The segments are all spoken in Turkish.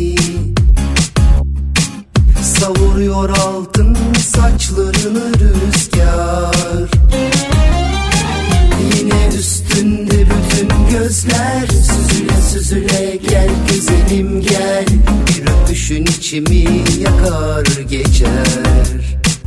Savuruyor altın saçlarını rüzgar. Yine üstünde bütün gözler, süzüle süzüle gel güzelim gel. Bir öpüşün içimi yakar geçer.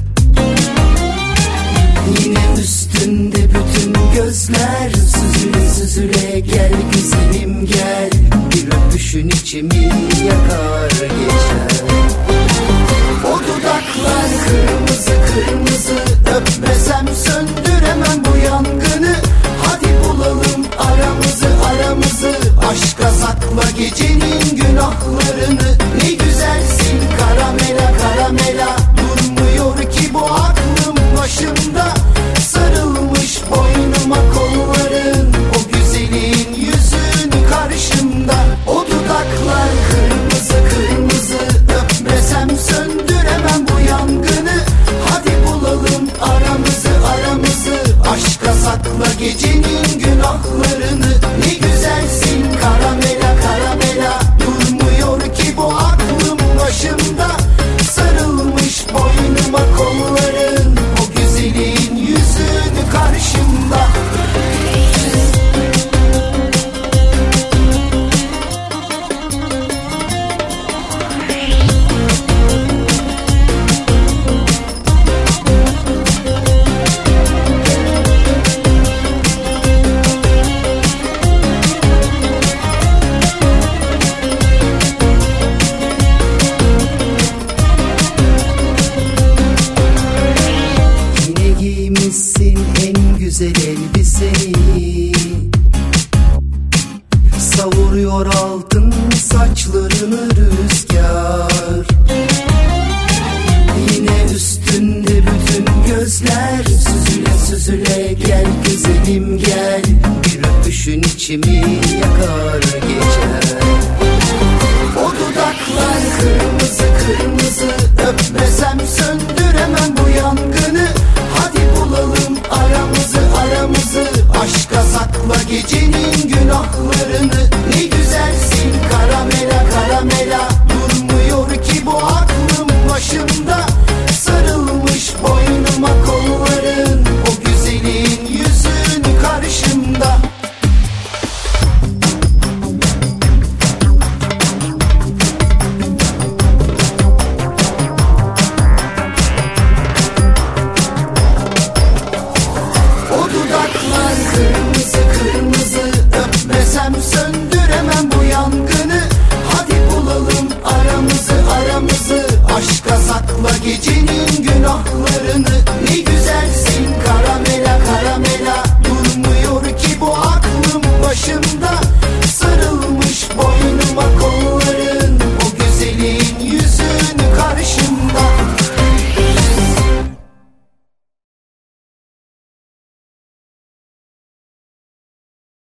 Yine üstünde bütün gözler, süzüle süzüle gel güzelim gel. Bir öpüşün içimi yakar geçer. O dudaklar kırmızı kırmızı, öpmesem söndüremem bu yangını. Hadi bulalım aramızı aramızı, aşka sakla gecenin günahlarını. Ne güzelsin karamela karamela, durmuyor ki bu aklım başımda. Sarılmış boynuma kolların, o güzelin yüzün karşımda. O dudaklar kırmızı kırmızı, öpmesem söndüremem bu yangını. Hadi bulalım aramızı aramızı, aşka sakla gecenin günahlarını. Ne güzelsin karamela karamela, durmuyor ki bu aklım başımda. Sarılmış boynuma kolların, o güzelin yüzün karşımda. Güzel elbiseyi savuruyor altın saçlarını rüzgar. Yine üstünde bütün gözler, süzüle süzüle gel güzelim gel. Bir öpüşün içimi yakar geçer. O dudaklar kırmızı kırmızı, öpmesem söndüremem bu yangını. Hadi bulalım aramızı aramızı, aşka sakla gecenin günahlarını. Ne güzelsin karamela karamela, durmuyor ki bu aklım başımda. Sarılmış boynuma kolların, o güzelin yüzün karşımda. Kırmızı kırmızı, öpmesem söndüremem bu yangını. Hadi bulalım aramızı aramızı, aşka sakla gecenin günahlarını.